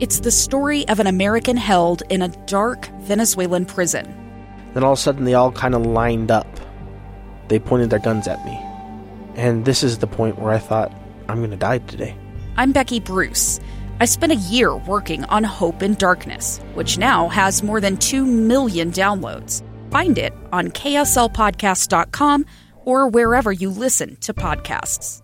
It's the story of an American held in a dark Venezuelan prison. Then all of a sudden they all kind of lined up. They pointed their guns at me. And this is the point where I thought, I'm going to die today. I'm Becky Bruce. I spent a year working on Hope in Darkness, which now has more than 2 million downloads. Find it on kslpodcast.com or wherever you listen to podcasts.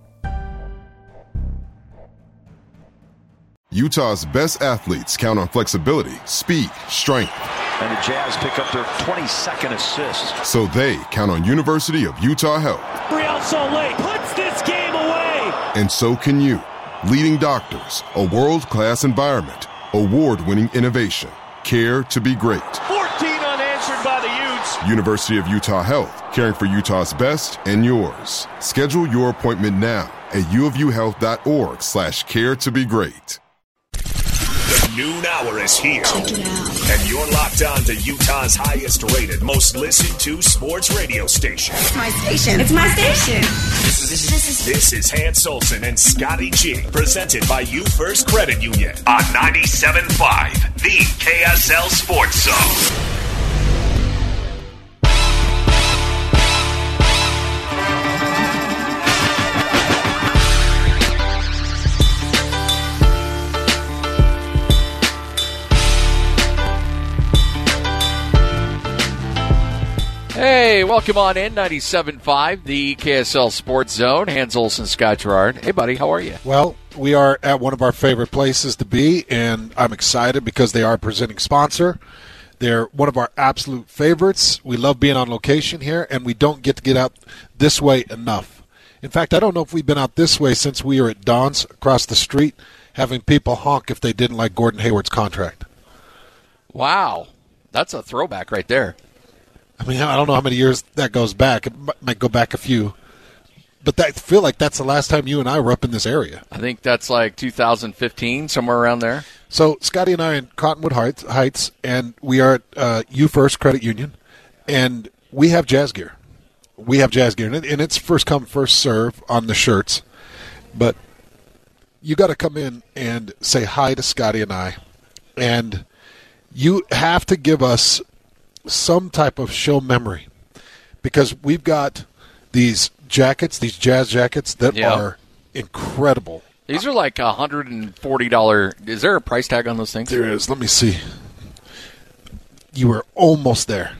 Utah's best athletes count on flexibility, speed, strength. And the Jazz pick up their 22nd assist. So they count on University of Utah Health. Real Salt Lake puts this game away. And so can you. Leading doctors, a world-class environment, award-winning innovation, care to be great. 14 unanswered by the Utes. University of Utah Health, caring for Utah's best and yours. Schedule your appointment now at uofuhealth.org/care to be great. The noon hour is here. Check it out. And you're locked on to Utah's highest rated, most listened to sports radio station. It's my station. It's my station. This is Hans Olsen and Scotty G, presented by You First Credit Union on 97.5, the KSL Sports Zone. Hey, welcome on in, 97.5, the KSL Sports Zone. Hans Olsen, Scott Gerard. Hey, buddy, how are you? Well, we are at one of our favorite places to be, and I'm excited because they are a presenting sponsor. They're one of our absolute favorites. We love being on location here, and we don't get to get out this way enough. In fact, I don't know if we've been out this way since we were at Don's across the street having people honk if they didn't like Gordon Hayward's contract. Wow, that's a throwback right there. I mean, I don't know how many years that goes back. It might go back a few. But I feel like that's the last time you and I were up in this area. I think that's like 2015, somewhere around there. So Scotty and I are in Cottonwood Heights, and we are at You First Credit Union, and we have jazz gear. We have jazz gear, and it's first come, first serve on the shirts. But you got to come in and say hi to Scotty and I, and you have to give us some type of show memory, because we've got these jackets, these jazz jackets that are incredible. These are like $140. Is there a price tag on those things? There is. Let me see. You were almost there.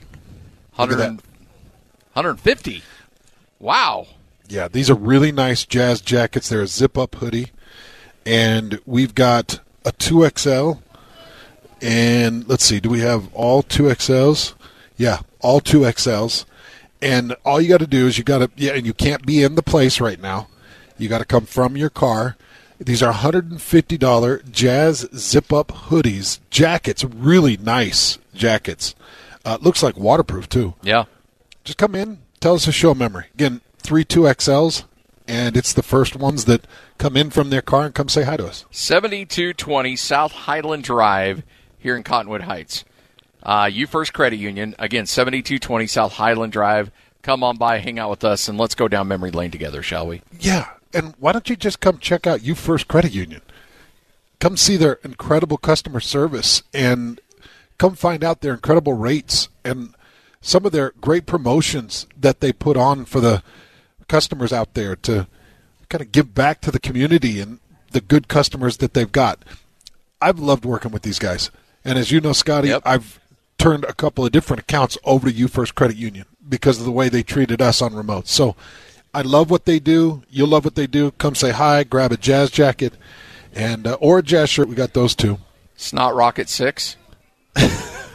150. Wow. Yeah, these are really nice jazz jackets. They're a zip-up hoodie, and we've got a 2XL. And let's see, do we have all 2XLs? Yeah, all 2XLs. And all you got to do is and you can't be in the place right now. You got to come from your car. These are $150 jazz zip-up hoodies, jackets, really nice jackets. Looks like waterproof, too. Yeah. Just come in, tell us a show memory. Again, 3 2XLs, and it's the first ones that come in from their car and come say hi to us. 7220 South Highland Drive here in Cottonwood Heights. You First Credit Union, again, 7220 South Highland Drive. Come on by, hang out with us, and let's go down memory lane together, shall we? Yeah, and why don't you just come check out You First Credit Union? Come see their incredible customer service, and come find out their incredible rates and some of their great promotions that they put on for the customers out there to kind of give back to the community and the good customers that they've got. I've loved working with these guys. And as you know, Scotty, I've turned a couple of different accounts over to You First Credit Union because of the way they treated us on remote. So I love what they do. You'll love what they do. Come say hi, grab a jazz jacket, and or a jazz shirt. We got those too. Snot Rocket 6? Is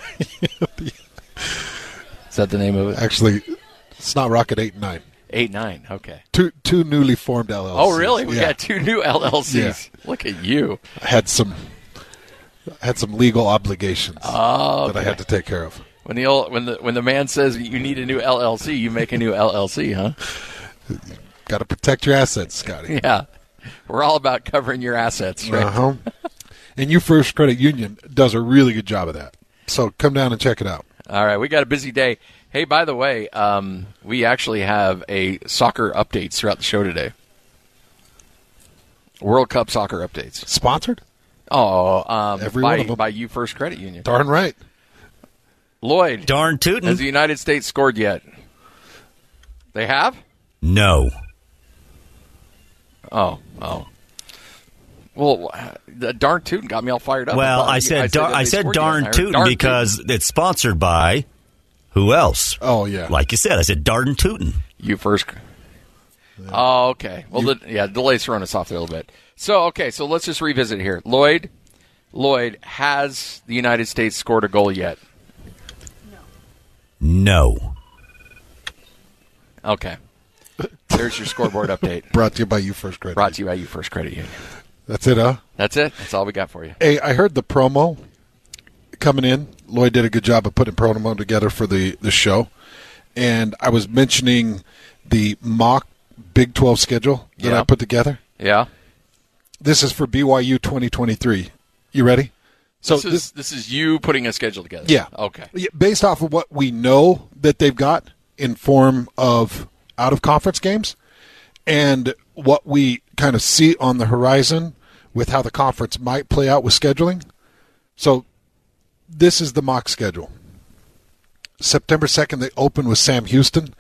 that the name of it? Actually, Snot Rocket 8 and 9. 8-9, okay. Two newly formed LLCs. Oh, really? We got 2 new LLCs. Yeah. Look at you. I had some legal obligations that I had to take care of. When the man says you need a new LLC, you make a new LLC, huh? Got to protect your assets, Scotty. Yeah. We're all about covering your assets, right? Uh-huh. And You First Credit Union does a really good job of that. So come down and check it out. All right, we got a busy day. Hey, by the way, we actually have a soccer updates throughout the show today. World Cup soccer updates. Sponsored? Every one of them. By You First Credit Union. Darn right. Lloyd. Darn tootin'. Has the United States scored yet? They have? No. Oh. Well, the darn tootin' got me all fired up. Well, I said darn tootin' because it's sponsored by who else? Oh, yeah. Like you said, I said darn tootin'. You First. Oh, okay. Well, delay's throwing us off there a little bit. So let's just revisit here. Lloyd, has the United States scored a goal yet? No. Okay. There's your scoreboard update. Brought to you by You First Credit. Brought to you by You First Credit Union. That's it, huh? That's it. That's all we got for you. Hey, I heard the promo coming in. Lloyd did a good job of putting promo together for the show. And I was mentioning the mock Big 12 schedule that I put together. Yeah. This is for BYU 2023. You ready? So this is you putting a schedule together. Yeah. Okay. Based off of what we know that they've got in form of out-of-conference games and what we kind of see on the horizon with how the conference might play out with scheduling. So this is the mock schedule. September 2nd, they open with Sam Houston.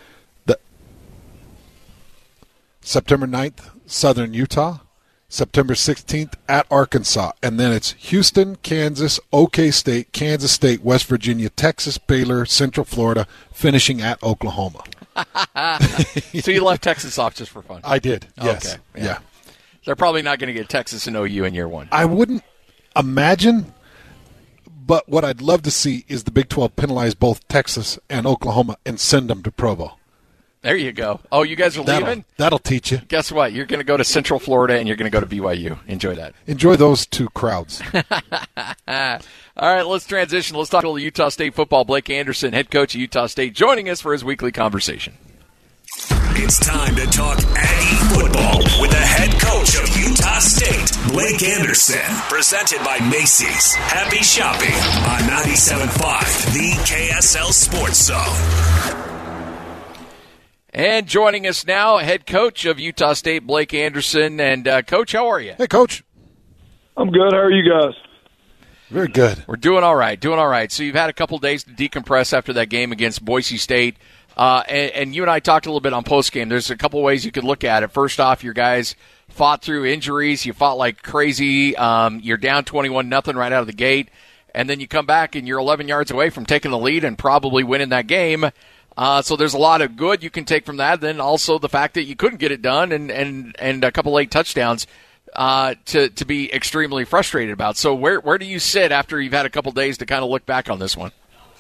September 9th, Southern Utah. September 16th, at Arkansas. And then it's Houston, Kansas, OK State, Kansas State, West Virginia, Texas, Baylor, Central Florida, finishing at Oklahoma. So you left Texas off just for fun? I did, yes. Okay. Yeah. They're probably not going to get Texas and OU in year one. I wouldn't imagine, but what I'd love to see is the Big 12 penalize both Texas and Oklahoma and send them to Provo. There you go. Oh, you guys are leaving? That'll teach you. Guess what? You're going to go to Central Florida and you're going to go to BYU. Enjoy that. Enjoy those two crowds. All right, let's transition. Let's talk to Utah State football. Blake Anderson, head coach of Utah State, joining us for his weekly conversation. It's time to talk Aggie football with the head coach of Utah State, Blake Anderson. Presented by Macy's. Happy shopping on 97.5, the KSL Sports Zone. And joining us now, head coach of Utah State, Blake Anderson. And, Coach, how are you? Hey, Coach. I'm good. How are you guys? Very good. We're doing all right. So you've had a couple days to decompress after that game against Boise State. And you and I talked a little bit on postgame. There's a couple ways you could look at it. First off, your guys fought through injuries. You fought like crazy. You're down 21-0 right out of the gate. And then you come back and you're 11 yards away from taking the lead and probably winning that game. So there's a lot of good you can take from that. Then also the fact that you couldn't get it done and a couple late touchdowns to be extremely frustrated about. So where do you sit after you've had a couple days to kind of look back on this one?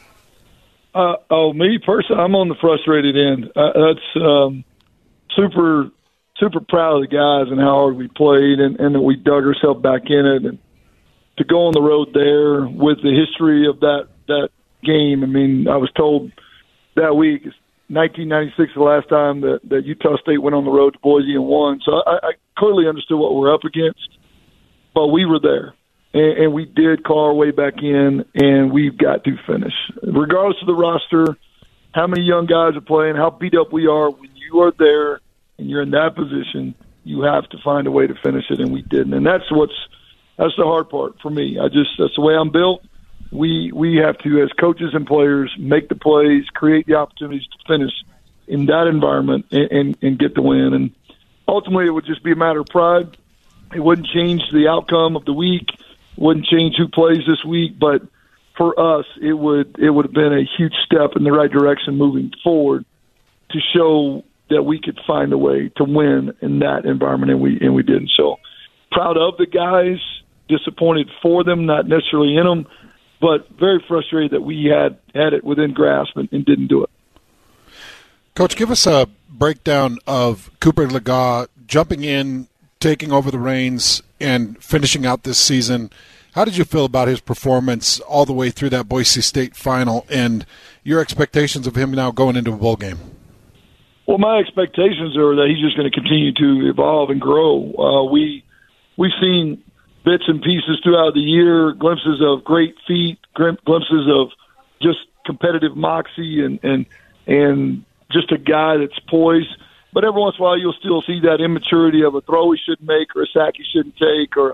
Me personally, I'm on the frustrated end. That's super proud of the guys and how hard we played and that we dug ourselves back in it. And to go on the road there with the history of that game, I mean, I was told that week, 1996 the last time that Utah State went on the road to Boise and won. So I clearly understood what we're up against, but we were there. And we did call our way back in, and we've got to finish. Regardless of the roster, how many young guys are playing, how beat up we are, when you are there and you're in that position, you have to find a way to finish it, and we didn't. And that's the hard part for me. That's the way I'm built. We have to, as coaches and players, make the plays, create the opportunities to finish in that environment and get the win. And ultimately, it would just be a matter of pride. It wouldn't change the outcome of the week. Wouldn't change who plays this week, but for us, it would have been a huge step in the right direction moving forward to show that we could find a way to win in that environment, and we didn't. So proud of the guys, disappointed for them, not necessarily in them, but very frustrated that we had it within grasp and didn't do it. Coach, give us a breakdown of Cooper Legas jumping in, taking over the reins, and finishing out this season. How did you feel about his performance all the way through that Boise State final and your expectations of him now going into a bowl game? Well, my expectations are that he's just going to continue to evolve and grow. We've seen bits and pieces throughout the year, glimpses of great feet, glimpses of just competitive moxie and just a guy that's poised. But every once in a while, you'll still see that immaturity of a throw he shouldn't make or a sack he shouldn't take or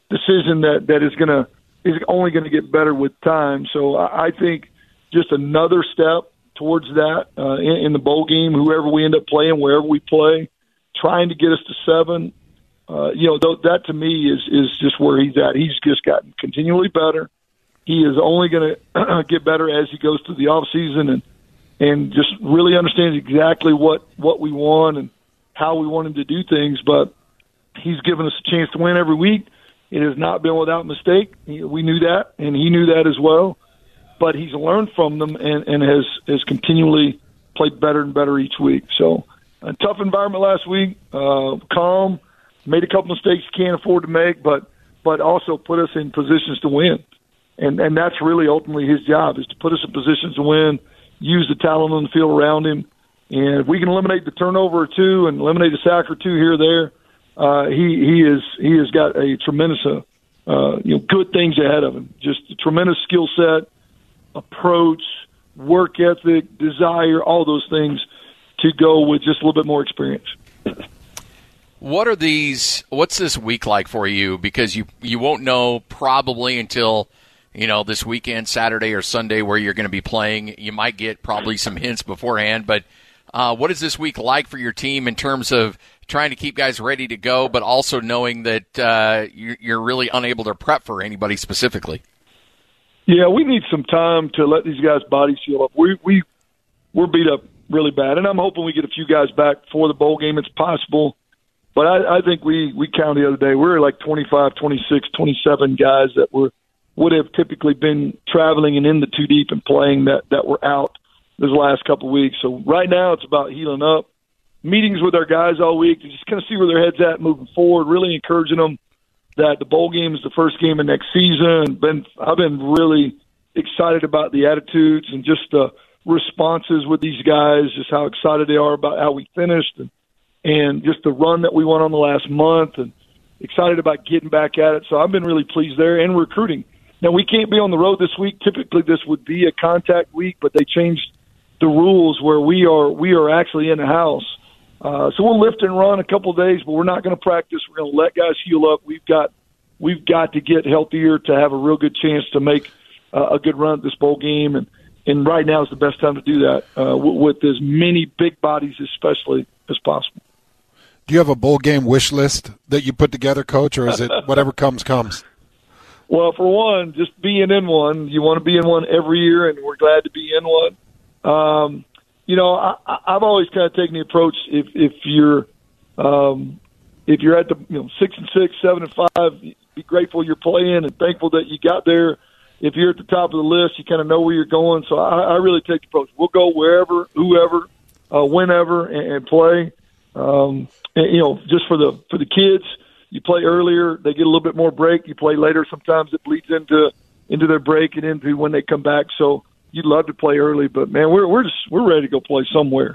decision that is only going to get better with time. So I think just another step towards that in the bowl game, whoever we end up playing, wherever we play, trying to get us to 7. That to me is just where he's at. He's just gotten continually better. He is only going to get better as he goes through the off season and just really understands exactly what we want and how we want him to do things. But he's given us a chance to win every week. It has not been without mistake. We knew that, and he knew that as well. But he's learned from them and has continually played better and better each week. So a tough environment last week, calm, made a couple mistakes you can't afford to make, but also put us in positions to win. And that's really ultimately his job, is to put us in positions to win, use the talent on the field around him. And if we can eliminate the turnover or two and eliminate a sack or two here or there, he has got a tremendous good things ahead of him. Just a tremendous skill set, approach, work ethic, desire, all those things to go with just a little bit more experience. What's this week like for you? Because you won't know probably until, this weekend, Saturday or Sunday, where you're going to be playing. You might get probably some hints beforehand, but what is this week like for your team in terms of trying to keep guys ready to go, but also knowing that you're really unable to prep for anybody specifically? Yeah, we need some time to let these guys' bodies heal up. We're beat up really bad, and I'm hoping we get a few guys back for the bowl game. It's possible. But I think we counted the other day. We were like 25, 26, 27 guys that would have typically been traveling and in the 2 deep and playing that were out this last couple of weeks. So right now it's about healing up. Meetings with our guys all week to just kind of see where their head's at moving forward, really encouraging them that the bowl game is the first game of next season. I've been really excited about the attitudes and just the responses with these guys, just how excited they are about how we finished and just the run that we went on the last month, and excited about getting back at it. So I've been really pleased there, and recruiting. Now, we can't be on the road this week. Typically this would be a contact week, but they changed the rules where we are actually in the house. So we'll lift and run a couple of days, but we're not going to practice. We're going to let guys heal up. We've got to get healthier to have a real good chance to make a good run at this bowl game, and right now is the best time to do that with as many big bodies especially as possible. Do you have a bowl game wish list that you put together, Coach, or is it whatever comes? Well, for one, just being in one. You want to be in one every year, and we're glad to be in one. I've always kind of taken the approach if you're at the 6-6, 7-5, be grateful you're playing and thankful that you got there. If you're at the top of the list, you kind of know where you're going. So I really take the approach. We'll go wherever, whoever, whenever, and play. Just for the kids, you play earlier, they get a little bit more break. You play later, sometimes it bleeds into their break and into when they come back. So you'd love to play early, but man, we're ready to go play somewhere.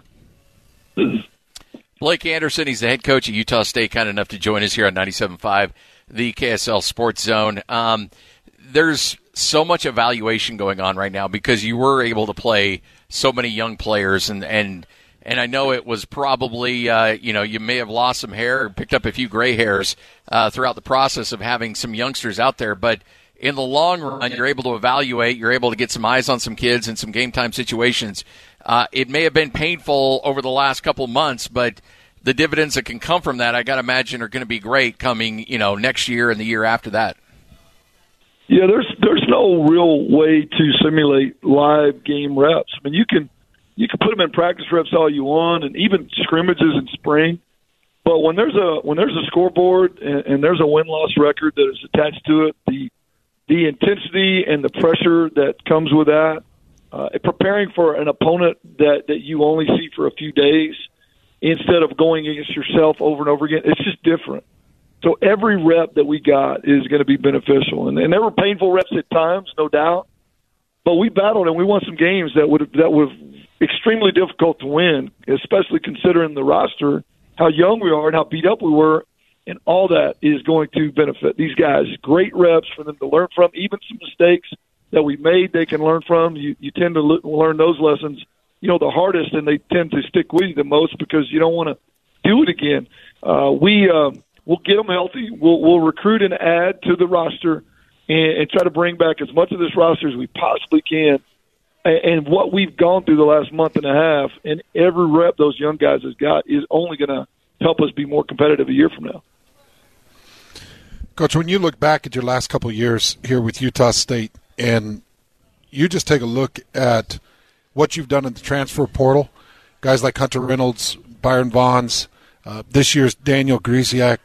Blake Anderson, he's the head coach at Utah State, kind enough to join us here on 97.5, the KSL Sports Zone. There's so much evaluation going on right now because you were able to play so many young players, and I know it was probably, you may have lost some hair or picked up a few gray hairs throughout the process of having some youngsters out there. But in the long run, you're able to evaluate, you're able to get some eyes on some kids in some game time situations. It may have been painful over the last couple months, but the dividends that can come from that, I got to imagine, are going to be great coming, next year and the year after that. Yeah, there's no real way to simulate live game reps. I mean, you can put them in practice reps all you want, and even scrimmages in spring. But when there's a scoreboard and there's a win-loss record that is attached to it, the intensity and the pressure that comes with that, preparing for an opponent that you only see for a few days instead of going against yourself over and over again, it's just different. So every rep that we got is going to be beneficial, and there were painful reps at times, no doubt. But we battled and we won some games that were extremely difficult to win, especially considering the roster, how young we are and how beat up we were, and all that is going to benefit these guys. Great reps for them to learn from, even some mistakes that we made they can learn from. You tend to learn those lessons, the hardest, and they tend to stick with you the most because you don't want to do it again. we'll get them healthy. We'll recruit and add to the roster and try to bring back as much of this roster as we possibly can. And what we've gone through the last month and a half, and every rep those young guys has got, is only going to help us be more competitive a year from now. Coach, when you look back at your last couple of years here with Utah State, and you just take a look at what you've done in the transfer portal, guys like Hunter Reynolds, Byron Vaughns, this year's Daniel Griesiak,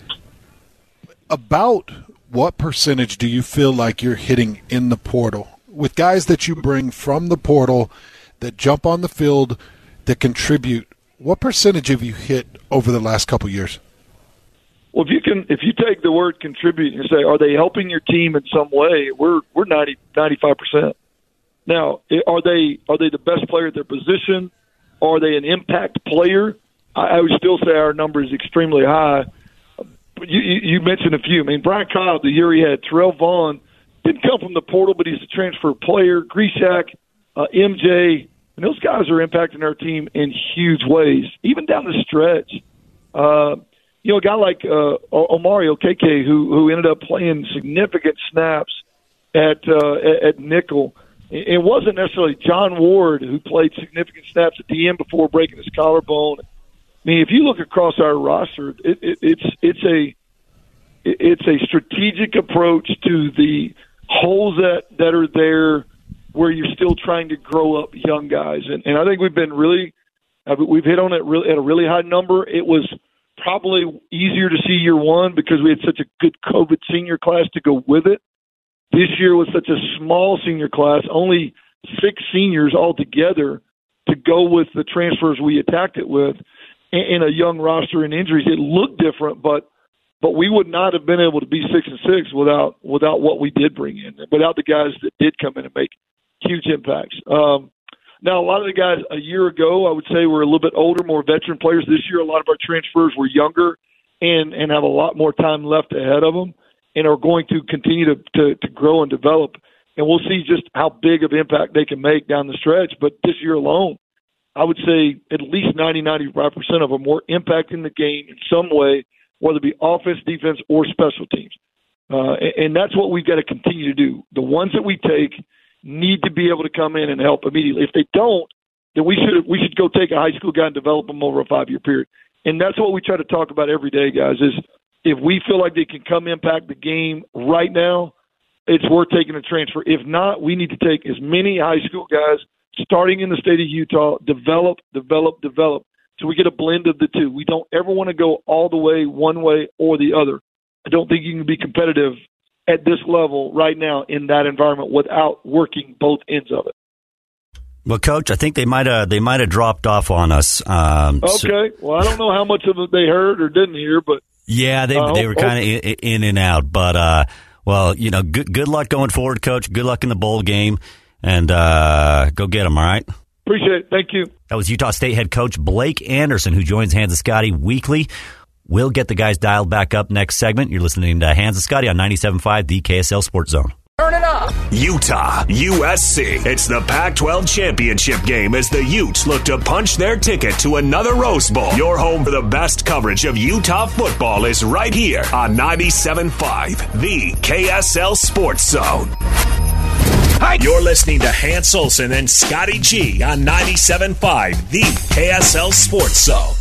about what percentage do you feel like you're hitting in the portal? With guys that you bring from the portal that jump on the field, that contribute, what percentage have you hit over the last couple of years? Well, if you take the word contribute and say, are they helping your team in some way? We're 95%. Now, are they the best player at their position? Are they an impact player? I would still say our number is extremely high. But you mentioned a few. I mean, Brian Cobb, the year he had, Terrell Vaughn, didn't come from the portal, but he's a transfer player. Griesiak, MJ, and those guys are impacting our team in huge ways, even down the stretch. A guy like Omari Okeke, who ended up playing significant snaps at nickel. It wasn't necessarily John Ward who played significant snaps at the end before breaking his collarbone. I mean, if you look across our roster, it's a strategic approach to the holes that are there where you're still trying to grow up young guys. And I think we've hit on it at a really high number. It was probably easier to see year one because we had such a good COVID senior class to go with it. This year was such a small senior class, only 6 seniors altogether to go with the transfers we attacked it with, and a young roster and injuries. It looked different, but we would not have been able to be 6-6 without what we did bring in, without the guys that did come in and make huge impacts. Now, a lot of the guys a year ago, I would say, were a little bit older, more veteran players. This year, a lot of our transfers were younger and have a lot more time left ahead of them and are going to continue to grow and develop. And we'll see just how big of impact they can make down the stretch. But this year alone, I would say at least 90-95% of them were impacting the game in some way, whether it be offense, defense, or special teams. And that's what we've got to continue to do. The ones that we take need to be able to come in and help immediately. If they don't, then we should go take a high school guy and develop them over a 5-year period. And that's what we try to talk about every day, guys, is if we feel like they can come impact the game right now, it's worth taking a transfer. If not, we need to take as many high school guys starting in the state of Utah, develop, so we get a blend of the two. We don't ever want to go all the way one way or the other. I don't think you can be competitive at this level right now in that environment without working both ends of it. Well, Coach, I think they might have dropped off on us. Okay. Well, I don't know how much of it they heard or didn't hear, but yeah, they were kind of in and out. But good luck going forward, Coach. Good luck in the bowl game, and go get them. All right. Appreciate it. Thank you. That was Utah State head coach Blake Anderson, who joins Hans and Scotty weekly. We'll get the guys dialed back up next segment. You're listening to Hans and Scotty on 97.5, the KSL Sports Zone. Turn it up. Utah, USC. It's the Pac-12 championship game as the Utes look to punch their ticket to another Rose Bowl. Your home for the best coverage of Utah football is right here on 97.5, the KSL Sports Zone. Hi. You're listening to Hans Olsen and Scotty G on 97.5, the KSL Sports Zone.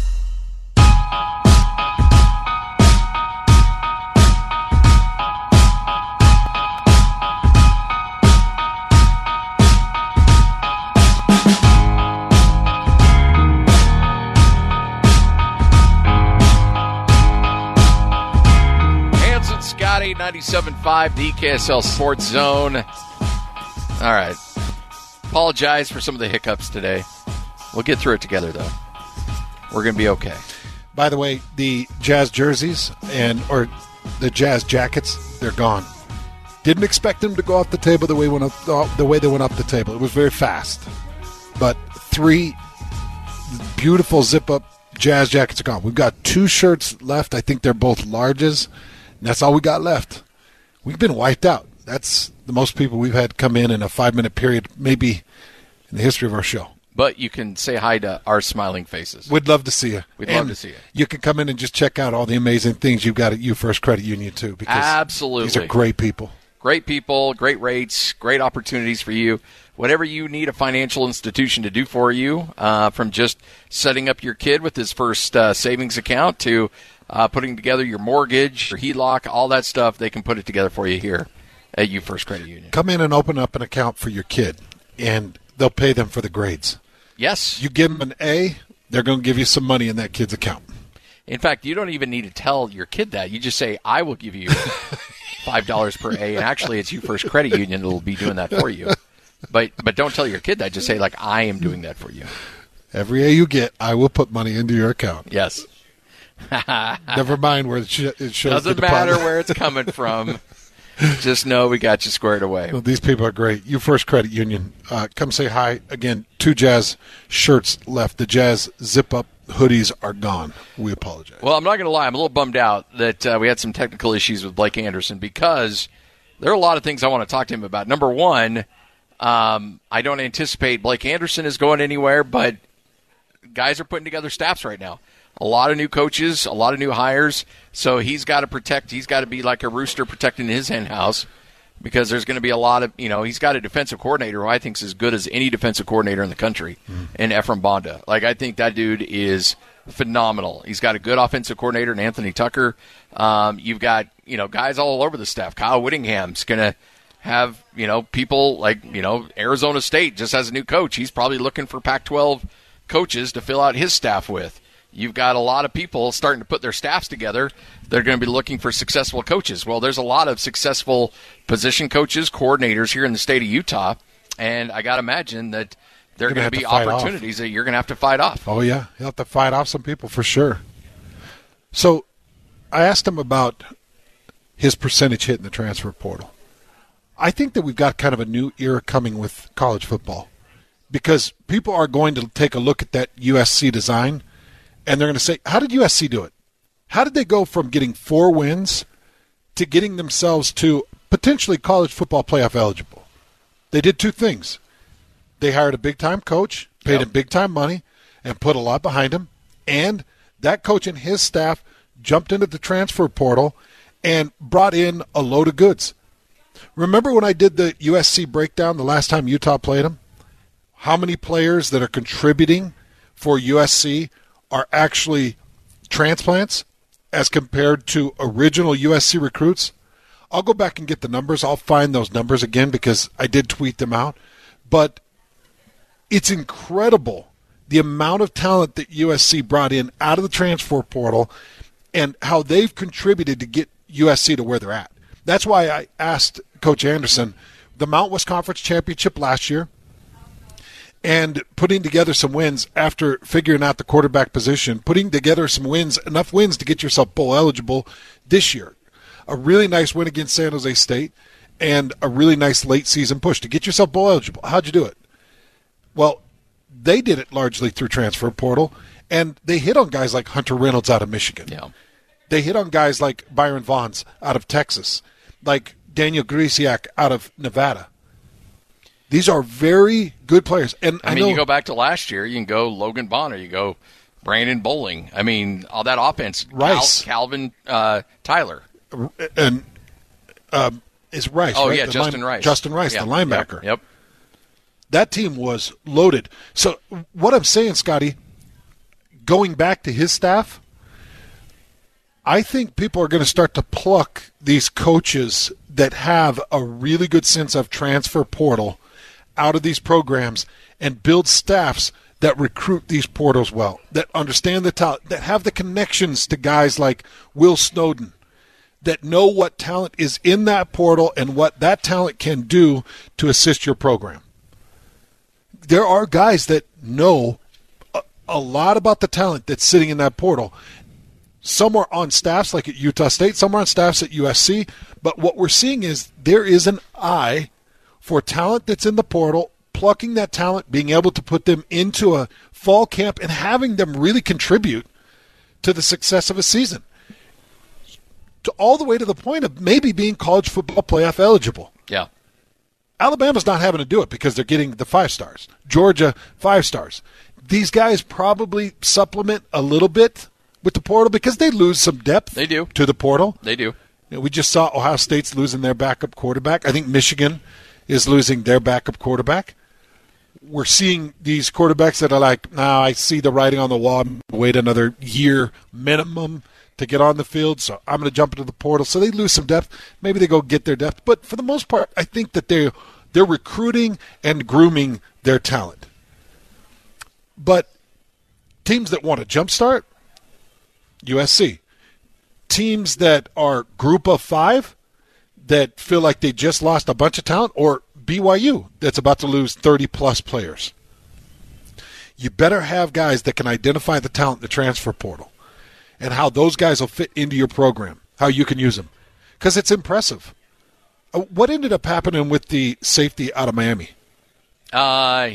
Hans and Scotty, 97.5, the KSL Sports Zone. All right. Apologize for some of the hiccups today. We'll get through it together, though. We're going to be okay. By the way, the Jazz jerseys or the Jazz jackets, they're gone. Didn't expect them to go off the table the way they went up the table. It was very fast. But 3 beautiful zip-up Jazz jackets are gone. We've got 2 shirts left. I think they're both larges. And that's all we got left. We've been wiped out. That's the most people we've had come in a 5-minute period, maybe in the history of our show. but you can say hi to our smiling faces. We'd love to see you. We'd love to see you. You can come in and just check out all the amazing things you've got at U First Credit Union, too. Because absolutely. These are great people. Great people, great rates, great opportunities for you. Whatever you need a financial institution to do for you, from just setting up your kid with his first savings account to putting together your mortgage, your HELOC, all that stuff, they can put it together for you here at U First Credit Union. Come in and open up an account for your kid, and they'll pay them for the grades. Yes. You give them an A, they're going to give you some money in that kid's account. In fact, you don't even need to tell your kid that. You just say, I will give you $5 per A, and actually it's U First Credit Union that will be doing that for you. But don't tell your kid that. Just say, like, I am doing that for you. Every A you get, I will put money into your account. Yes. Never mind where it shows. Doesn't matter where it's coming from. Just know we got you squared away. Well, these people are great. U First Credit Union. Come say hi. Again, 2 Jazz shirts left. The Jazz zip-up hoodies are gone. We apologize. Well, I'm not going to lie. I'm a little bummed out that we had some technical issues with Blake Anderson because there are a lot of things I want to talk to him about. Number one, I don't anticipate Blake Anderson is going anywhere, but guys are putting together staffs right now. A lot of new coaches, a lot of new hires. So he's got to protect. He's got to be like a rooster protecting his hen house because there's going to be a lot of, he's got a defensive coordinator who I think is as good as any defensive coordinator in the country in Ephraim Bonda. Like, I think that dude is phenomenal. He's got a good offensive coordinator in Anthony Tucker. You've got, guys all over the staff. Kyle Whittingham's going to have, people like, Arizona State just has a new coach. He's probably looking for Pac-12 coaches to fill out his staff with. You've got a lot of people starting to put their staffs together. They're going to be looking for successful coaches. Well, there's a lot of successful position coaches, coordinators here in the state of Utah, and I got to imagine that there are going to be opportunities that you're going to have to fight off. Oh, yeah. You'll have to fight off some people for sure. So I asked him about his percentage hit in the transfer portal. I think that we've got kind of a new era coming with college football because people are going to take a look at that USC design and they're going to say, how did USC do it? How did they go from getting 4 wins to getting themselves to potentially college football playoff eligible? They did 2 things. They hired a big-time coach, paid him big-time money, and put a lot behind him. And that coach and his staff jumped into the transfer portal and brought in a load of goods. Remember when I did the USC breakdown the last time Utah played them? How many players that are contributing for USC are actually transplants as compared to original USC recruits? I'll go back and get the numbers. I'll find those numbers again because I did tweet them out. But it's incredible the amount of talent that USC brought in out of the transfer portal and how they've contributed to get USC to where they're at. That's why I asked Coach Anderson, the Mountain West Conference Championship last year, and putting together some wins after figuring out the quarterback position, putting together some wins, enough wins to get yourself bowl eligible this year. A really nice win against San Jose State and a really nice late season push to get yourself bowl eligible. How'd you do it? Well, they did it largely through transfer portal, and they hit on guys like Hunter Reynolds out of Michigan. Yeah. They hit on guys like Byron Vaughns out of Texas, like Daniel Grisiak out of Nevada. These are very good players. And I mean, you go back to last year, you can go Logan Bonner, you go Brandon Bowling. I mean, all that offense. Rice. Calvin Tyler. And is Rice. Oh, right? yeah, Justin Rice. Justin Rice, the linebacker. Yep. That team was loaded. So what I'm saying, Scotty, going back to his staff, I think people are going to start to pluck these coaches that have a really good sense of transfer portal out of these programs and build staffs that recruit these portals well, that understand the talent, that have the connections to guys like Will Snowden, that know what talent is in that portal and what that talent can do to assist your program. There are guys that know a lot about the talent that's sitting in that portal. Some are on staffs like at Utah State, some are on staffs at USC, but what we're seeing is there is an eye for talent that's in the portal, plucking that talent, being able to put them into a fall camp and having them really contribute to the success of a season. To all the way to the point of maybe being college football playoff eligible. Yeah. Alabama's not having to do it because they're getting the 5 stars. Georgia, 5 stars. These guys probably supplement a little bit with the portal because they lose some depth. They do. To the portal. They do. We just saw Ohio State's losing their backup quarterback. I think Michigan is losing their backup quarterback. We're seeing these quarterbacks that are like, nah, I see the writing on the wall. Wait another year minimum to get on the field, so I'm going to jump into the portal. So they lose some depth. Maybe they go get their depth. But for the most part, I think that they're recruiting and grooming their talent. But teams that want to jumpstart, USC. Teams that are group of 5 that feel like they just lost a bunch of talent, or BYU that's about to lose 30-plus players. You better have guys that can identify the talent in the transfer portal and how those guys will fit into your program, how you can use them. Because it's impressive. What ended up happening with the safety out of Miami? I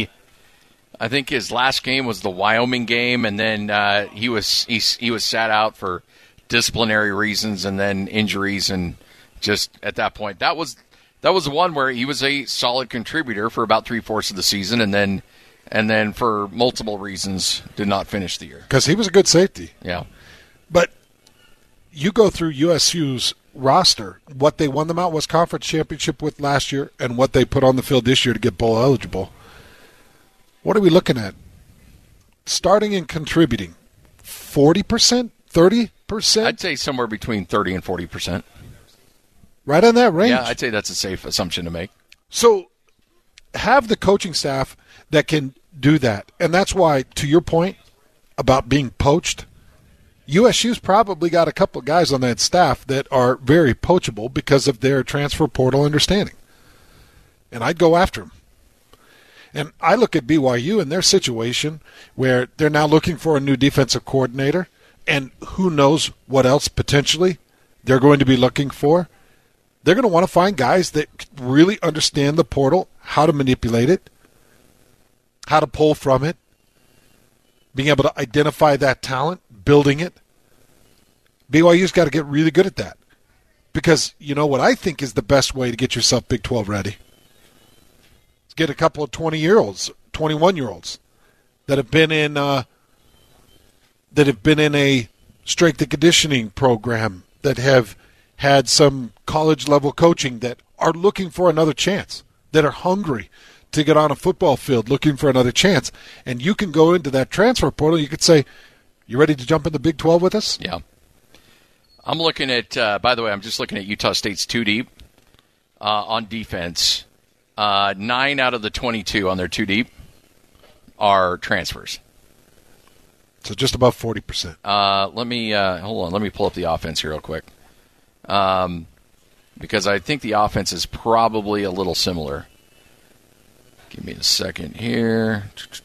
think his last game was the Wyoming game, and then he was sat out for disciplinary reasons and then injuries, and just at that point, that was the one where he was a solid contributor for about 3/4 of the season, and then for multiple reasons did not finish the year. Because he was a good safety. Yeah. But you go through USU's roster, what they won the Mountain West Conference Championship with last year and what they put on the field this year to get bowl eligible. What are we looking at? Starting and contributing, 40%, 30%? I'd say somewhere between 30 and 40%. Right on that range? Yeah, I'd say that's a safe assumption to make. So have the coaching staff that can do that. And that's why, to your point about being poached, USU's probably got a couple of guys on that staff that are very poachable because of their transfer portal understanding. And I'd go after them. And I look at BYU and their situation where they're now looking for a new defensive coordinator, and who knows what else potentially they're going to be looking for. They're going to want to find guys that really understand the portal, how to manipulate it, how to pull from it, being able to identify that talent, building it. BYU's got to get really good at that. Because you know what I think is the best way to get yourself Big 12 ready? Is get a couple of 20-year-olds, 21-year-olds that have been in a strength and conditioning program, that have had some college-level coaching, that are looking for another chance, that are hungry to get on a football field looking for another chance. And you can go into that transfer portal. You could say, you ready to jump in the Big 12 with us? Yeah. I'm looking at, by the way, I'm just looking at Utah State's 2 deep on defense. 9 out of the 22 on their 2 deep are transfers. So just about 40%. Let me hold on. Let me pull up the offense here real quick, because I think the offense is probably a little similar. Give me a second here.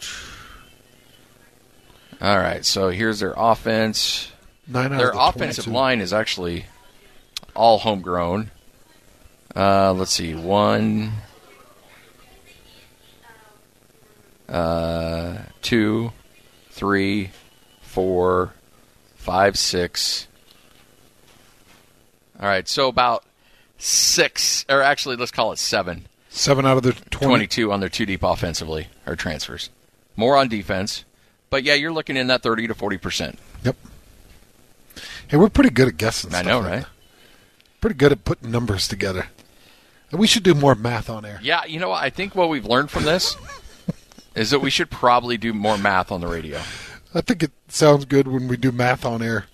All right, so here's their offense. Their offensive line is actually all homegrown. Let's see, 1, 2, 3, 4, 5, 6. All right, so about 6, or actually let's call it 7. 7 out of the 22 on their 2 deep offensively are transfers. More on defense. But, yeah, you're looking in that 30 to 40%. Yep. Hey, we're pretty good at guessing I stuff. know, right? Pretty good at putting numbers together. And we should do more math on air. Yeah, you know what? I think what we've learned from this is that we should probably do more math on the radio. I think it sounds good when we do math on air.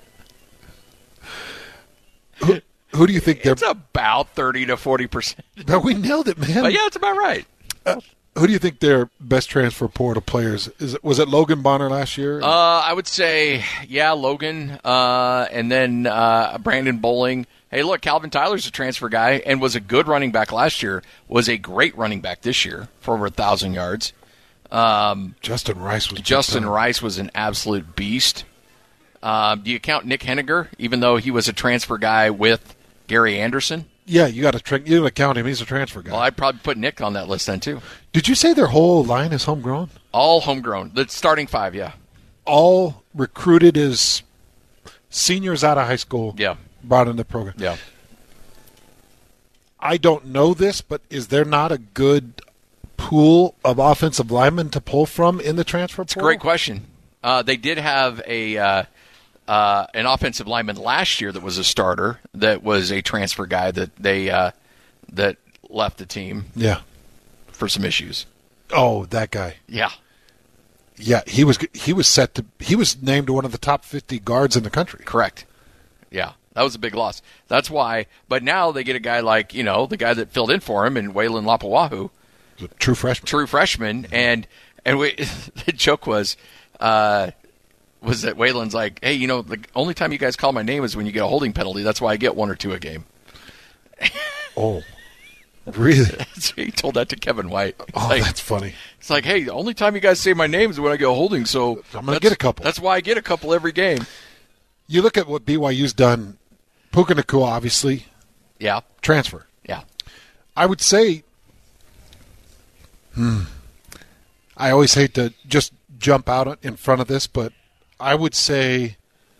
Who do you think they're... It's about 30 to 40%. But we nailed it, man. But yeah, it's about right. Who do you think their best transfer portal players is? Was it Logan Bonner last year? I would say, yeah, Logan, and then Brandon Bowling. Hey, look, Calvin Tyler's a transfer guy and was a good running back last year, was a great running back this year for over 1,000 yards. Justin Rice was an absolute beast. Do you count Nick Henniger, even though he was a transfer guy with Gary Anderson? Yeah, you got to count him. He's a transfer guy. Well, I'd probably put Nick on that list then, too. Did you say their whole line is homegrown? All homegrown. The starting 5, yeah. All recruited as seniors out of high school. Yeah. Brought in the program. Yeah. I don't know this, but is there not a good pool of offensive linemen to pull from in the transfer portal? It's a great question. They did have an offensive lineman last year that was a starter, that was a transfer guy that they that left the team. Yeah, for some issues. Oh, that guy. Yeah. Yeah, he was named one of the top 50 guards in the country. Correct. Yeah, that was a big loss. That's why. But now they get a guy like, the guy that filled in for him, and Waylon Lapuahu. True freshman. And the joke was that Waylon's like, hey, the only time you guys call my name is when you get a holding penalty. That's why I get 1 or 2 a game. Oh, really? He told that to Kevin White. That's funny. It's like, hey, the only time you guys say my name is when I get a holding, so I'm going to get a couple. That's why I get a couple every game. You look at what BYU's done. Puka Nacua, obviously. Yeah. Transfer. Yeah. I would say, I always hate to just jump out in front of this, but I would say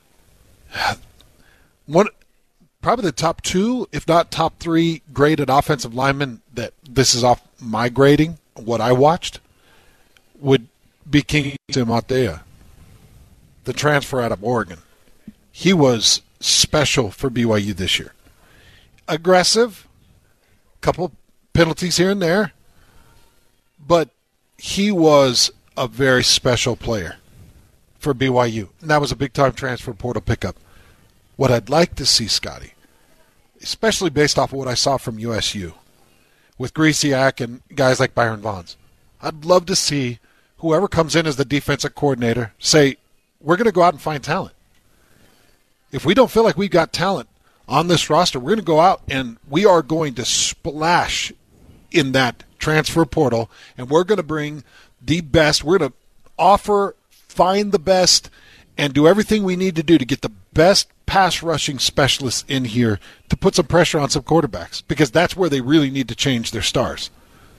probably the top 2, if not top 3 graded offensive linemen that this is off my grading, what I watched, would be Kingsley Matea, the transfer out of Oregon. He was special for BYU this year. Aggressive, couple penalties here and there, but he was a very special player for BYU. And that was a big-time transfer portal pickup. What I'd like to see, Scotty, especially based off of what I saw from USU, with Griesiak and guys like Byron Vaughns, I'd love to see whoever comes in as the defensive coordinator say, we're going to go out and find talent. If we don't feel like we've got talent on this roster, we're going to go out and we are going to splash in that transfer portal, and we're going to bring the best. We're going to find the best, and do everything we need to do to get the best pass rushing specialists in here to put some pressure on some quarterbacks, because that's where they really need to change their stars.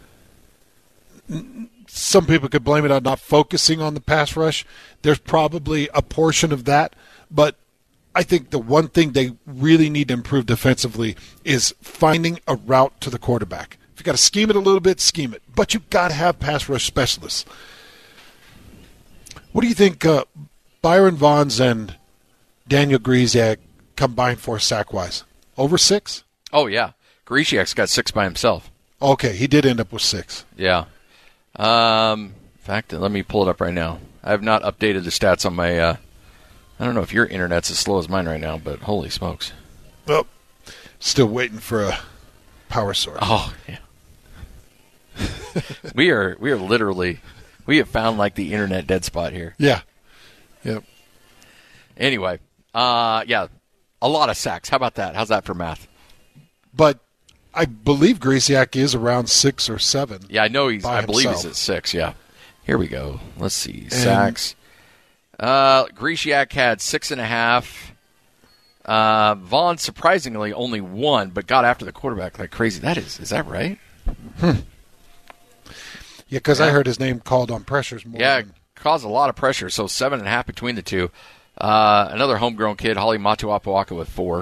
Some people could blame it on not focusing on the pass rush. There's probably a portion of that, but I think the one thing they really need to improve defensively is finding a route to the quarterback. If you got to scheme it a little bit, scheme it. But you've got to have pass rush specialists. What do you think Byron Vaughns and Daniel Griesiak combined for sack-wise? Over 6? Oh, yeah. Griesiak's got 6 by himself. Okay, he did end up with 6. Yeah. In fact, let me pull it up right now. I have not updated the stats on my I don't know if your internet's as slow as mine right now, but holy smokes. Well, still waiting for a power source. Oh, yeah. we are literally, we have found like the internet dead spot here. Yeah. Yep. Anyway, yeah, a lot of sacks. How about that? How's that for math? But I believe Griesiak is around 6 or 7. Yeah, I know I believe he's at 6, yeah. Here we go. Let's see. Sacks. Griesiak had 6.5. Vaughn surprisingly only 1, but got after the quarterback like crazy. Is that right? Yeah, because I heard his name called on pressures more. Yeah, caused a lot of pressure, so 7.5 between the two. Another homegrown kid, Holly Matuapuaka, with 4.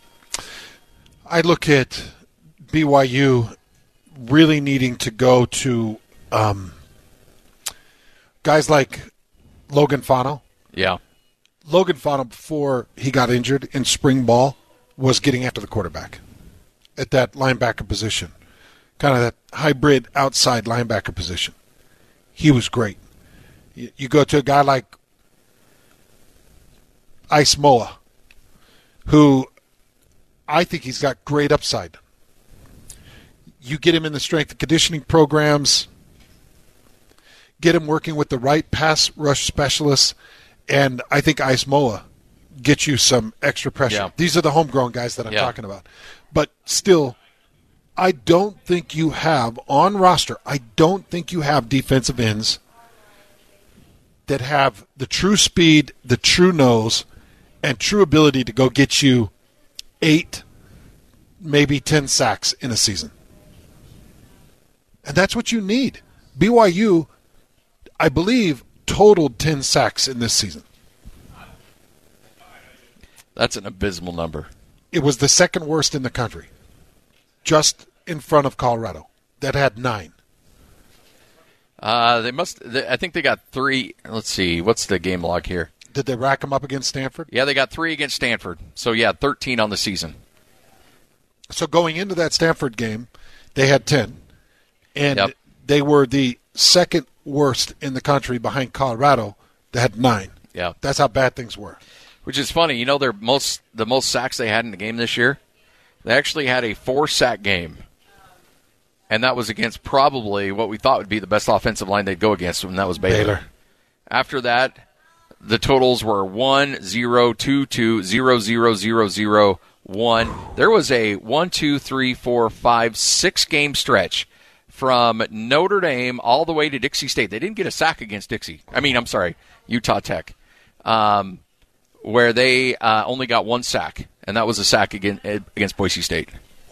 I look at BYU really needing to go to guys like Logan Fano. Yeah. Logan Fano, before he got injured in spring ball, was getting after the quarterback at that linebacker position, kind of that hybrid outside linebacker position. He was great. You go to a guy like Ice Moa, who I think he's got great upside. You get him in the strength and conditioning programs, get him working with the right pass rush specialists, and I think Ice Moa gets you some extra pressure. Yeah. These are the homegrown guys that I'm talking about. But still, I don't think you have, on roster, I don't think you have defensive ends that have the true speed, the true nose, and true ability to go get you 8, maybe 10 sacks in a season. And that's what you need. BYU, I believe, totaled 10 sacks in this season. That's an abysmal number. It was the second worst in the country. Just in front of Colorado that had 9? I think they got 3. Let's see. What's the game log here? Did they rack them up against Stanford? Yeah, they got 3 against Stanford. So, 13 on the season. So going into that Stanford game, they had 10. And they were the second worst in the country behind Colorado that had 9. Yeah. That's how bad things were. Which is funny. The most sacks they had in the game this year, they actually had a 4-sack game. And that was against probably what we thought would be the best offensive line they'd go against, and that was Baylor. After that, the totals were 1, 0, 2, 2, 0, 0, 0, 0, 1. There was a 1, 2, 3, 4, 5, 6-game stretch from Notre Dame all the way to Dixie State. They didn't get a sack against Utah Tech, where they only got 1 sack, and that was a sack against Boise State.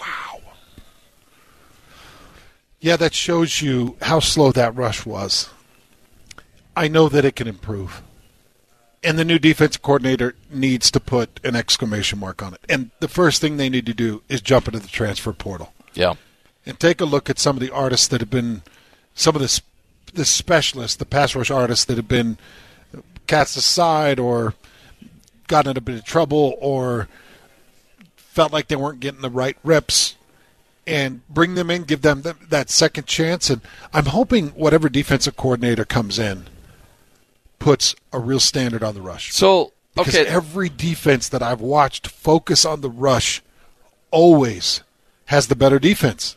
Yeah, that shows you how slow that rush was. I know that it can improve. And the new defensive coordinator needs to put an exclamation mark on it. And the first thing they need to do is jump into the transfer portal. Yeah. And take a look at some of the artists that have been, some of the specialists, the pass rush artists that have been cast aside or gotten in a bit of trouble or felt like they weren't getting the right reps. And bring them in, give them that second chance. And I'm hoping whatever defensive coordinator comes in puts a real standard on the rush. So, because every defense that I've watched focus on the rush always has the better defense.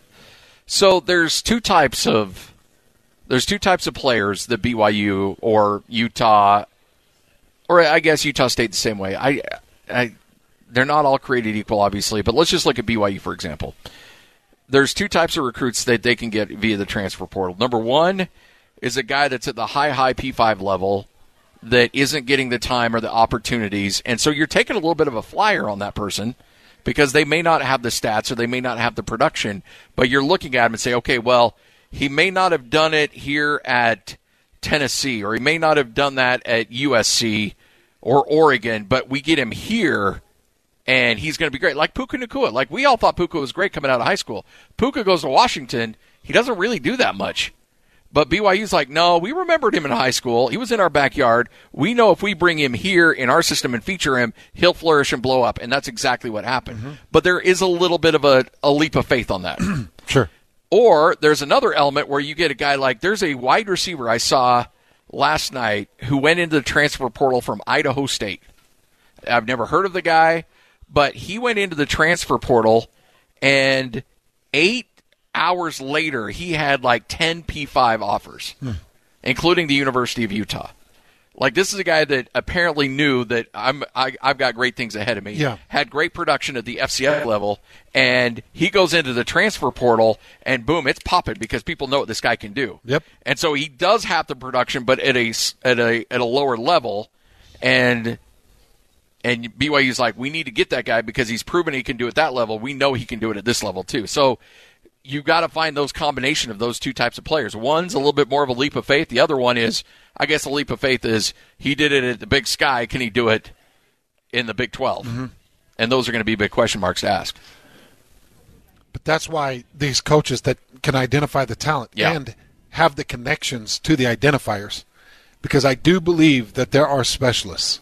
So there's two types of players that BYU or Utah, or I guess Utah State the same way. They're not all created equal, obviously, but let's just look at BYU, for example. There's 2 types of recruits that they can get via the transfer portal. Number 1 is a guy that's at the high P5 level that isn't getting the time or the opportunities, and so you're taking a little bit of a flyer on that person because they may not have the stats or they may not have the production, but you're looking at him and say, okay, well, he may not have done it here at Tennessee or he may not have done that at USC or Oregon, but we get him here, and he's going to be great. Like Puka Nacua. Like, we all thought Puka was great coming out of high school. Puka goes to Washington. He doesn't really do that much. But BYU's like, no, we remembered him in high school. He was in our backyard. We know if we bring him here in our system and feature him, he'll flourish and blow up. And that's exactly what happened. Mm-hmm. But there is a little bit of a leap of faith on that. Sure. Or there's another element where you get a guy like, there's a wide receiver I saw last night who went into the transfer portal from Idaho State. I've never heard of the guy. But he went into the transfer portal, and 8 hours later, he had like 10 P5 offers, including the University of Utah. Like, this is a guy that apparently knew that I've got great things ahead of me. Yeah. Had great production at the FCS level, and he goes into the transfer portal, and boom, it's popping because people know what this guy can do. Yep. And so he does have the production, but at a lower level, and BYU's like, we need to get that guy because he's proven he can do it at that level. We know he can do it at this level too. So you got to find those combination of those 2 types of players. One's a little bit more of a leap of faith. The other one is, I guess, a leap of faith is he did it at the Big Sky. Can he do it in the Big 12? Mm-hmm. And those are going to be big question marks to ask. But that's why these coaches that can identify the talent and have the connections to the identifiers, because I do believe that there are specialists.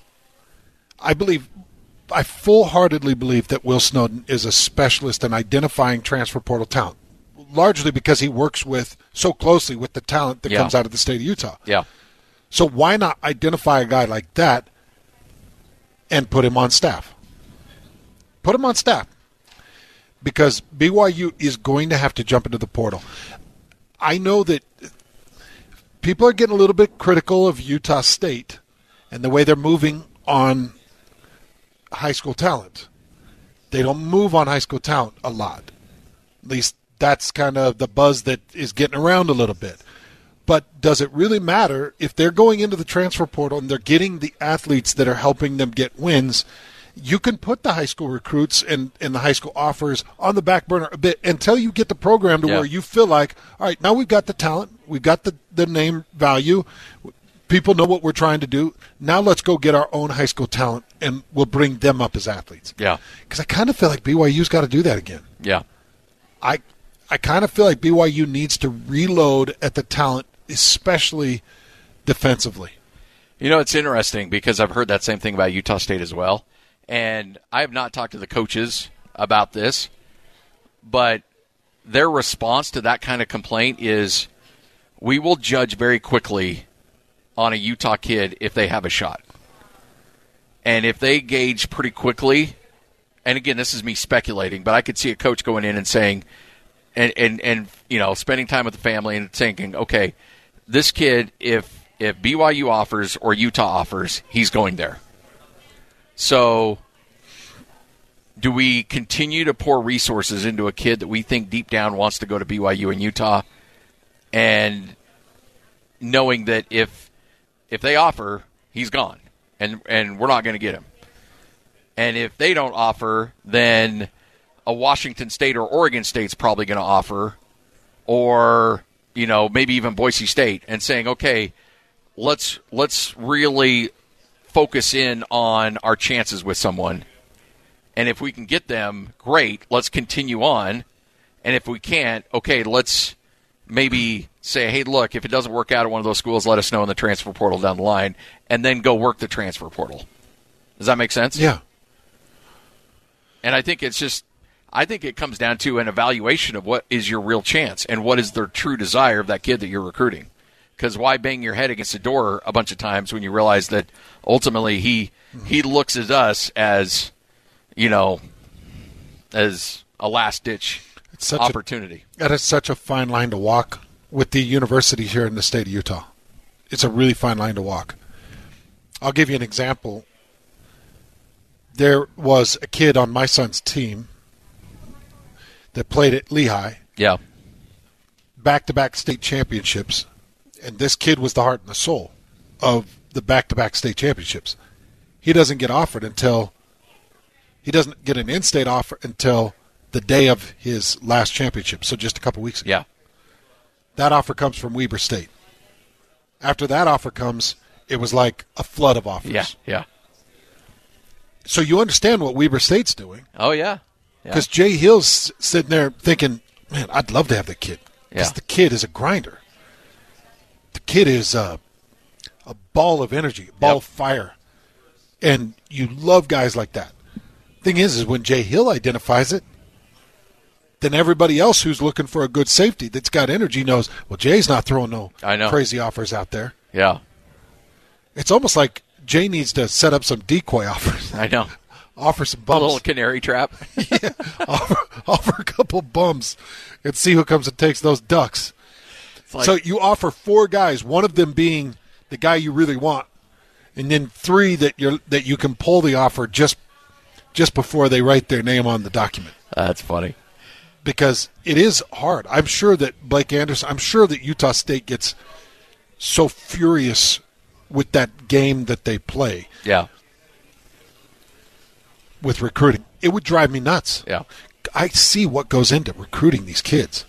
I full-heartedly believe that Will Snowden is a specialist in identifying transfer portal talent, largely because he works so closely with the talent that comes out of the state of Utah. Yeah. So why not identify a guy like that and put him on staff? Put him on staff. Because BYU is going to have to jump into the portal. I know that people are getting a little bit critical of Utah State and the way they're moving on high school talent. They don't move on high school talent a lot. At least that's kind of the buzz that is getting around a little bit. But does it really matter if they're going into the transfer portal and they're getting the athletes that are helping them get wins? You can put the high school recruits and the high school offers on the back burner a bit until you get the program to where you feel like, all right, now we've got the talent, we've got the name value, people know what we're trying to do. Now let's go get our own high school talent, and we'll bring them up as athletes. Yeah. Because I kind of feel like BYU's got to do that again. Yeah. I kind of feel like BYU needs to reload at the talent, especially defensively. You know, it's interesting because I've heard that same thing about Utah State as well. And I have not talked to the coaches about this, but their response to that kind of complaint is, we will judge very quickly on a Utah kid if they have a shot. And if they gauge pretty quickly, and again, this is me speculating, but I could see a coach going in and saying, and you know, spending time with the family and thinking, okay, this kid, if BYU offers or Utah offers, he's going there. So do we continue to pour resources into a kid that we think deep down wants to go to BYU and Utah, and knowing that if they offer, he's gone, and we're not going to get him? And if they don't offer, then a Washington State or Oregon State's probably going to offer, or, you know, maybe even Boise State, and saying, okay, let's really focus in on our chances with someone. And if we can get them, great, let's continue on. And if we can't, okay, let's maybe say, hey, look, if it doesn't work out at one of those schools, let us know in the transfer portal down the line, and then go work the transfer portal. Does that make sense? Yeah. And I think it comes down to an evaluation of what is your real chance and what is the true desire of that kid that you're recruiting. Because why bang your head against the door a bunch of times when you realize that ultimately he looks at us as, you know, as a last-ditch opportunity. That is such a fine line to walk with the university here in the state of Utah. It's a really fine line to walk. I'll give you an example. There was a kid on my son's team that played at Lehigh. Yeah. Back-to-back state championships. And this kid was the heart and the soul of the back-to-back state championships. He doesn't get an in-state offer until the day of his last championship, so just a couple weeks ago. Yeah. That offer comes from Weber State. After that offer comes, it was like a flood of offers. Yeah. So you understand what Weber State's doing. Oh, yeah. Because Jay Hill's sitting there thinking, man, I'd love to have the kid. Because the kid is a grinder. The kid is a ball of energy, a ball of fire. And you love guys like that. Thing is when Jay Hill identifies it, then everybody else who's looking for a good safety that's got energy knows, well, Jay's not throwing no crazy offers out there. Yeah. It's almost like Jay needs to set up some decoy offers. I know. Offer some bums. A little canary trap. Yeah. Offer a couple bums and see who comes and takes those ducks. So you offer 4 guys, one of them being the guy you really want, and then 3 that you can pull the offer just before they write their name on the document. That's funny. Because it is hard. I'm sure that Utah State gets so furious with that game that they play. Yeah. With recruiting. It would drive me nuts. Yeah. I see what goes into recruiting these kids.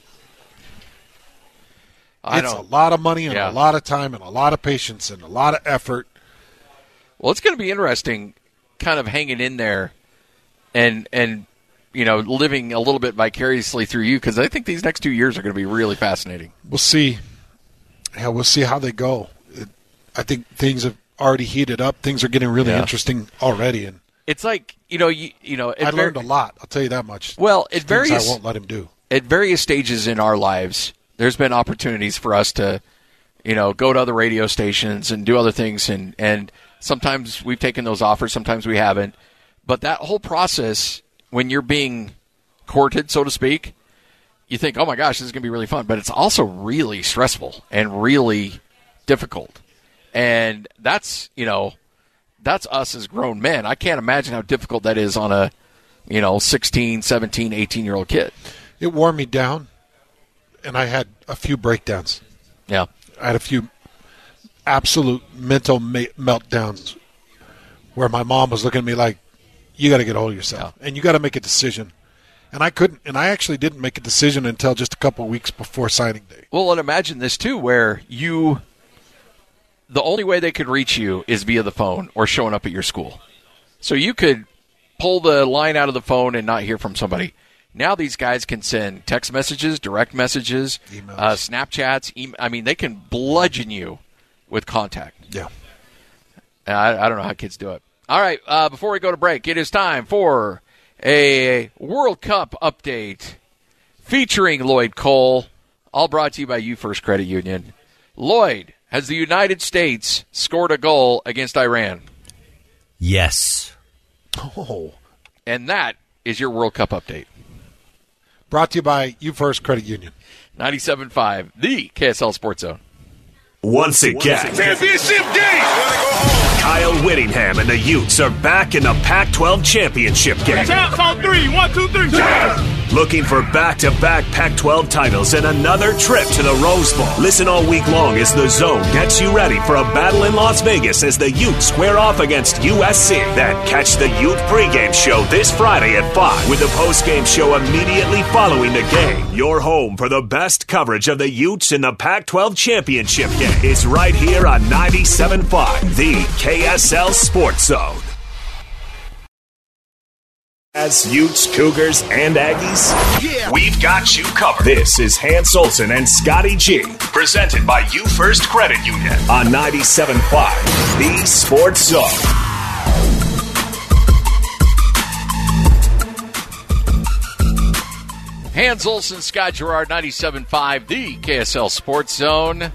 It's a lot of money and a lot of time and a lot of patience and a lot of effort. Well, it's going to be interesting kind of hanging in there and you know, living a little bit vicariously through you, because I think these next 2 years are going to be really fascinating. We'll see. Yeah, we'll see how they go. I think things have already heated up. Things are getting really interesting already. And it's like, you know, I learned a lot. I'll tell you that much. Well, I won't let him do. At various stages in our lives, there's been opportunities for us to, you know, go to other radio stations and do other things, and sometimes we've taken those offers, sometimes we haven't. But that whole process, when you're being courted, so to speak, you think, oh my gosh, this is going to be really fun. But it's also really stressful and really difficult. And that's, you know, that's us as grown men. I can't imagine how difficult that is on a, you know, 16, 17, 18-year-old kid. It wore me down, and I had a few breakdowns. Yeah. I had a few absolute mental meltdowns where my mom was looking at me like, you got to get a hold of yourself, and you got to make a decision. And I couldn't, and I actually didn't make a decision until just a couple of weeks before signing day. Well, and imagine this too, where the only way they could reach you is via the phone or showing up at your school. So you could pull the line out of the phone and not hear from somebody. Now these guys can send text messages, direct messages, Snapchats. They can bludgeon you with contact. Yeah. I don't know how kids do it. All right, before we go to break, it is time for a World Cup update featuring Lloyd Cole, all brought to you by You First Credit Union. Lloyd, has the United States scored a goal against Iran? Yes. Oh. And that is your World Cup update. Brought to you by You First Credit Union. 97.5, the KSL Sports Zone. Once again, Championship game! Kyle Whittingham and the Utes are back in the Pac-12 championship game. Champs on 3, 1, 2, 3. Champs! Looking for back-to-back Pac-12 titles and another trip to the Rose Bowl. Listen all week long as The Zone gets you ready for a battle in Las Vegas as the Utes square off against USC. Then catch the Ute pregame show this Friday at 5 with the postgame show immediately following the game. Your home for the best coverage of the Utes in the Pac-12 championship game is right here on 97.5, the KSL Sports Zone. As Utes, Cougars, and Aggies, we've got you covered. This is Hans Olsen and Scotty G, presented by You First Credit Union on 97.5, the Sports Zone. Hans Olsen, Scott Gerard, 97.5, the KSL Sports Zone.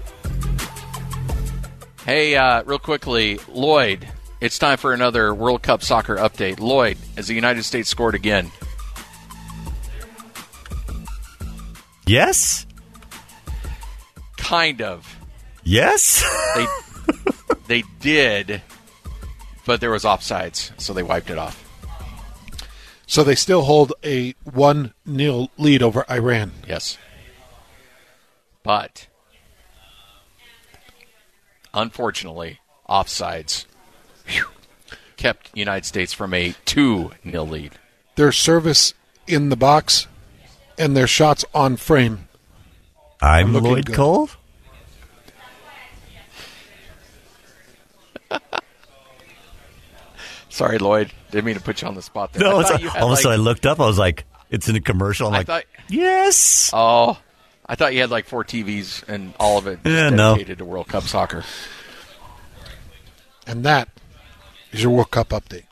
Hey, real quickly, Lloyd, it's time for another World Cup soccer update. Lloyd, has the United States scored again? Yes. Kind of. Yes. They did, but there was offsides, so they wiped it off. So they still hold a 1-0 lead over Iran. Yes. But, unfortunately, offsides kept United States from a 2-0 lead. Their service in the box and their shots on frame. I'm Lloyd good. Cole. Sorry, Lloyd. Didn't mean to put you on the spot there. No, I looked up. I was like, it's in a commercial. I'm yes. Oh, I thought you had like 4 TVs and all of it dedicated to World Cup soccer. And that is your World Cup update.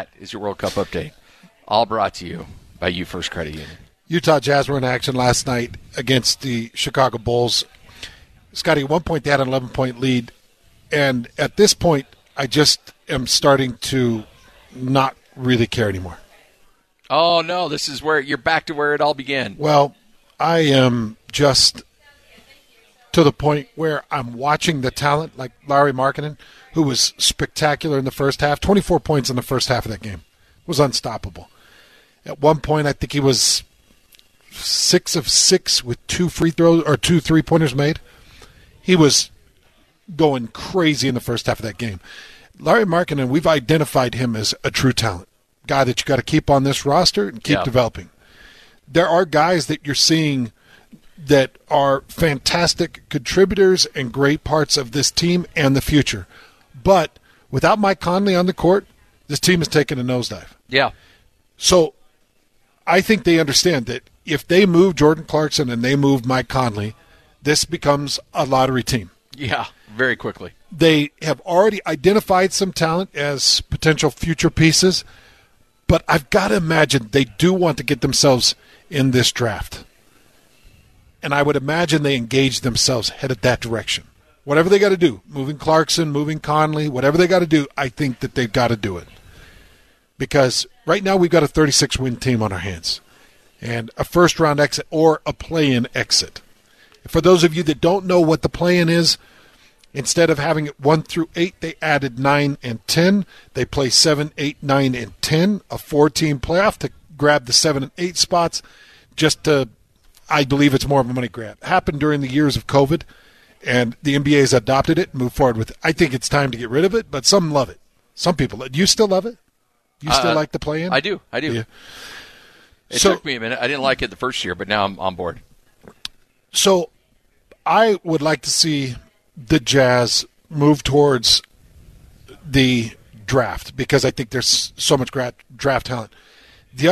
All brought to you by You First Credit Union. Utah Jazz were in action last night against the Chicago Bulls. Scotty, at one point they had an 11-point lead. And at this point, I just am starting to not really care anymore. Oh, no, this is where you're back to where it all began. Well, I am just to the point where I'm watching the talent like Lauri Markkanen, who was spectacular in the first half. 24 points in the first half of that game. Was unstoppable. At one point, I think he was 6 of 6 with 2 free throws or 2 3-pointers made. He was going crazy in the first half of that game. Lauri Markkanen, we've identified him as a true talent. Guy that you got to keep on this roster and keep developing. There are guys that you're seeing that are fantastic contributors and great parts of this team and the future. But without Mike Conley on the court, this team has taken a nosedive. Yeah. So I think they understand that if they move Jordan Clarkson and they move Mike Conley, this becomes a lottery team. Yeah, very quickly. They have already identified some talent as potential future pieces, but I've got to imagine they do want to get themselves in this draft. And I would imagine they engage themselves, headed that direction. Whatever they got to do, moving Clarkson, moving Conley, whatever they got to do, I think that they've got to do it. Because right now we've got a 36-win team on our hands and a first-round exit or a play-in exit. For those of you that don't know what the play-in is, instead of having it 1 through 8, they added 9 and 10. They play 7, 8, 9, and 10, a 4-team playoff to grab the 7 and 8 spots. Just to, I believe it's more of a money grab. It happened during the years of COVID, and the NBA has adopted it and moved forward with it. I think it's time to get rid of it, but some love it. Some people. Do you still love it? You still like the play-in? I do. Yeah. It took me a minute. I didn't like it the first year, but now I'm on board. So I would like to see the Jazz move towards the draft because I think there's so much draft talent. The other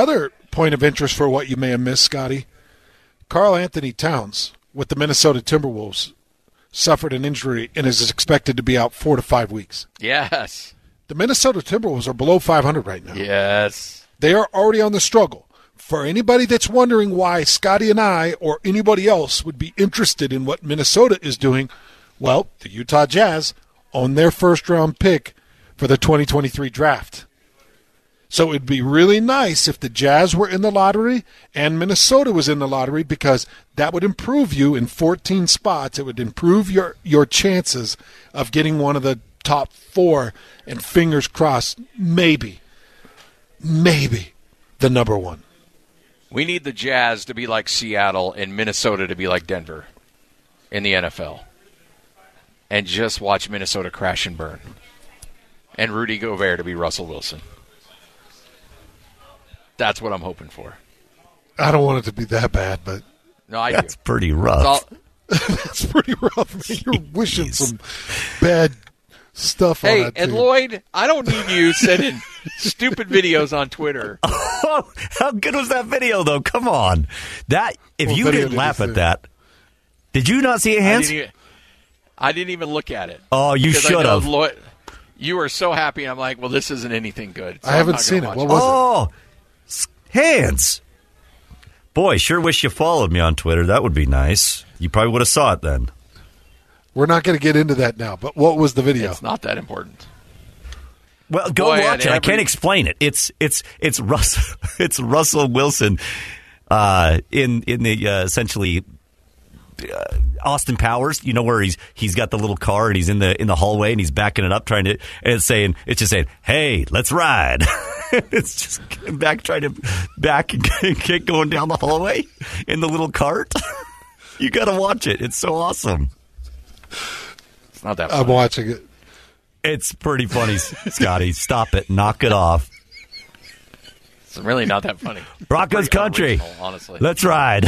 point of interest for what you may have missed, Scotty. Karl Anthony Towns with the Minnesota Timberwolves suffered an injury and is expected to be out 4 to 5 weeks. Yes. The Minnesota Timberwolves are below 500 right now. Yes. They are already on the struggle. For anybody that's wondering why Scotty and I or anybody else would be interested in what Minnesota is doing, well, the Utah Jazz own their first-round pick for the 2023 draft. So it would be really nice if the Jazz were in the lottery and Minnesota was in the lottery, because that would improve you in 14 spots. It would improve your chances of getting one of the top 4, and fingers crossed, maybe the number 1. We need the Jazz to be like Seattle and Minnesota to be like Denver in the NFL. And just watch Minnesota crash and burn. And Rudy Gobert to be Russell Wilson. That's what I'm hoping for. I don't want it to be that bad, but... No, I That's do. pretty rough. That's pretty rough. Man. You're wishing some bad stuff on that Hey, and team. Lloyd, I don't need you sending stupid videos on Twitter. Oh, how good was that video, though? Come on. If What you video didn't did laugh you at see? that, did you not see it, Hans? I didn't even look at it. Oh, you Because I should know have. Lloyd, you were so happy. I'm like, well, this isn't anything good. So I I'm haven't not seen gonna it. watch What was Oh, Hans. Boy, sure wish you followed me on Twitter. That would be nice. You probably would have saw it then. We're not going to get into that now, but what was the video? It's not that important. Well, go Boy, watch it. and I can't explain it. It's Russell. It's Russell Wilson in the essentially Austin Powers. You know where he's got the little car and he's in the hallway and he's backing it up and it's just saying, "Hey, let's ride." It's just trying to back and get going down the hallway in the little cart. You got to watch it. It's so awesome. It's not that funny. I'm watching it. It's pretty funny, Scotty. Stop it. Knock it off. It's really not that funny. Broncos Pretty country. unoriginal, honestly. Let's ride.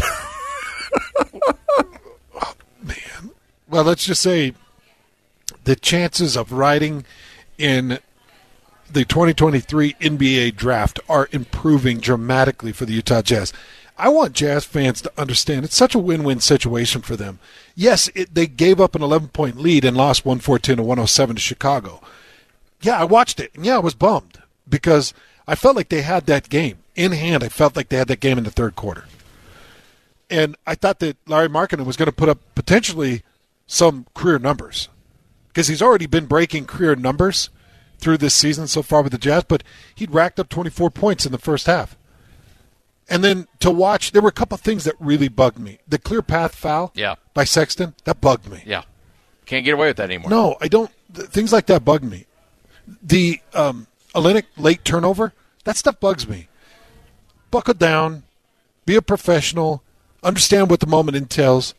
Well, let's just say the chances of riding in the 2023 NBA draft are improving dramatically for the Utah Jazz. I want Jazz fans to understand it's such a win-win situation for them. Yes, they gave up an 11-point lead and lost 114 to 107 to Chicago. Yeah, I watched it, and yeah, I was bummed because I felt like they had that game in hand. I felt like they had that game in the third quarter. And I thought that Larry Markkinen was going to put up potentially some career numbers because he's already been breaking career numbers through this season so far with the Jazz, but he'd racked up 24 points in the first half. And then to watch, there were a couple of things that really bugged me. The clear path foul by Sexton, that bugged me. Yeah. Can't get away with that anymore. No, I don't. Things like that bug me. The Olynyk late turnover, that stuff bugs me. Buckle down, be a professional, understand what the moment entails.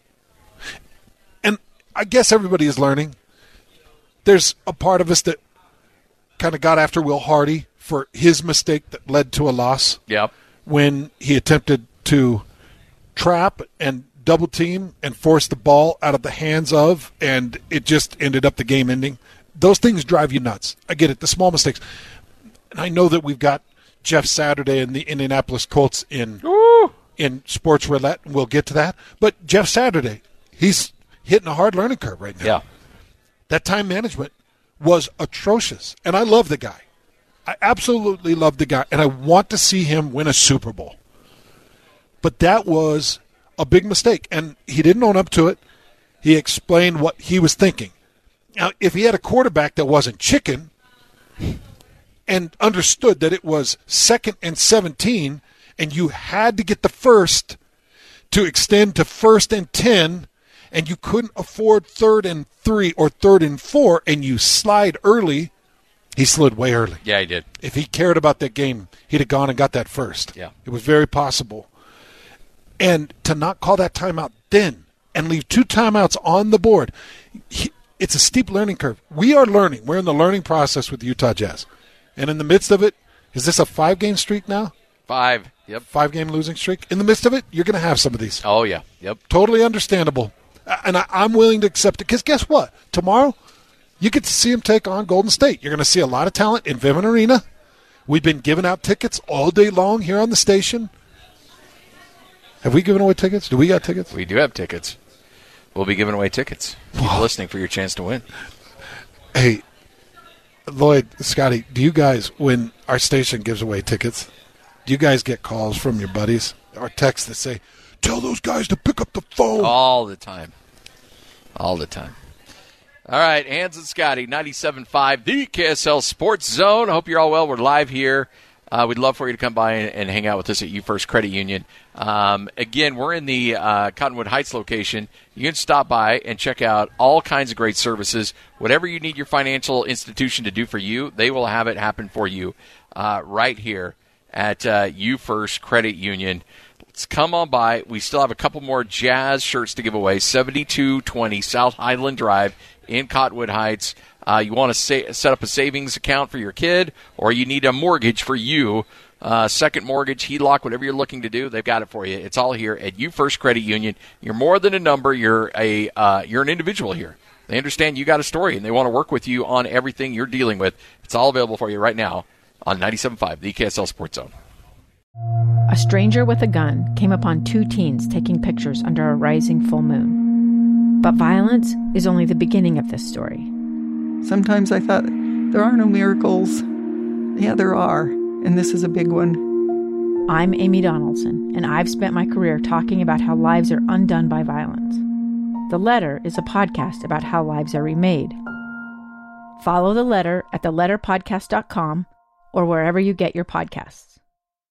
And I guess everybody is learning. There's a part of us that kind of got after Will Hardy for his mistake that led to a loss. Yep. When he attempted to trap and double team and force the ball out of the hands of, and it just ended up the game ending. Those things drive you nuts. I get it, the small mistakes. And I know that we've got Jeff Saturday and the Indianapolis Colts in sports roulette, and we'll get to that. But Jeff Saturday, he's hitting a hard learning curve right now. Yeah. That time management was atrocious, and I love the guy. I absolutely love the guy, and I want to see him win a Super Bowl. But that was a big mistake, and he didn't own up to it. He explained what he was thinking. Now, if he had a quarterback that wasn't chicken and understood that it was 2nd and 17 and you had to get the first to extend to 1st and 10 and you couldn't afford 3rd and 3 or 3rd and 4 and you slide early, he slid way early. Yeah, he did. If he cared about that game, he'd have gone and got that first. Yeah. It was very possible. And to not call that timeout then and leave 2 timeouts on the board, it's a steep learning curve. We are learning. We're in the learning process with the Utah Jazz. And in the midst of it, is this a 5-game streak now? 5. Yep. 5-game losing streak. In the midst of it, you're going to have some of these. Oh, yeah. Yep. Totally understandable. And I'm willing to accept it because guess what? Tomorrow, you get to see him take on Golden State. You're going to see a lot of talent in Vivint Arena We've been giving out tickets all day long here on the station. Have we given away tickets? Do we got tickets? We do have tickets. We'll be giving away tickets. Keep listening for your chance to win. Hey, Lloyd, Scotty, do you guys, when our station gives away tickets, do you guys get calls from your buddies or texts that say, tell those guys to pick up the phone? All the time. All the time. All right, Hans and Scotty, 97.5, the KSL Sports Zone. I hope you're all well. We're live here. We'd love for you to come by and hang out with us at U First Credit Union. Again, we're in the Cottonwood Heights location. You can stop by and check out all kinds of great services. Whatever you need your financial institution to do for you, they will have it happen for you right here at U First Credit Union. Let's come on by. We still have a couple more Jazz shirts to give away. 7220 South Highland Drive in Cottonwood Heights. You want to set up a savings account for your kid, or you need a mortgage for you, second mortgage, HELOC, whatever you're looking to do, they've got it for you. It's all here at U First Credit Union. You're more than a number. You're an individual here. They understand you got a story, and they want to work with you on everything you're dealing with. It's all available for you right now on 97.5, the KSL Sports Zone. A stranger with a gun came upon two teens taking pictures under a rising full moon. But violence is only the beginning of this story. Sometimes I thought, there are no miracles. Yeah, there are, and this is a big one. I'm Amy Donaldson, and I've spent my career talking about how lives are undone by violence. The Letter is a podcast about how lives are remade. Follow The Letter at theletterpodcast.com or wherever you get your podcasts.